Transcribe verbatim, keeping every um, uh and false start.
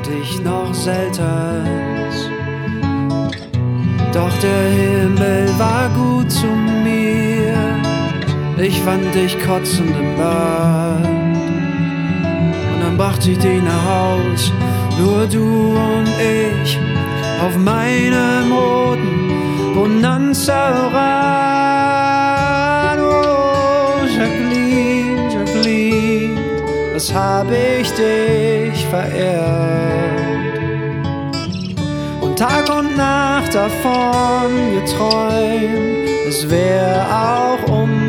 ich noch seltenst. Doch der Himmel war gut zu mir, ich fand dich kotzend im Bad. Und dann brachte ich dich nach Haus, nur du und ich, auf meinem roten Bonanza-Rad. Oh, Jacqueline, Jacqueline, was hab ich dich verehrt. Und Tag und Nacht davon geträumt, es wär auch um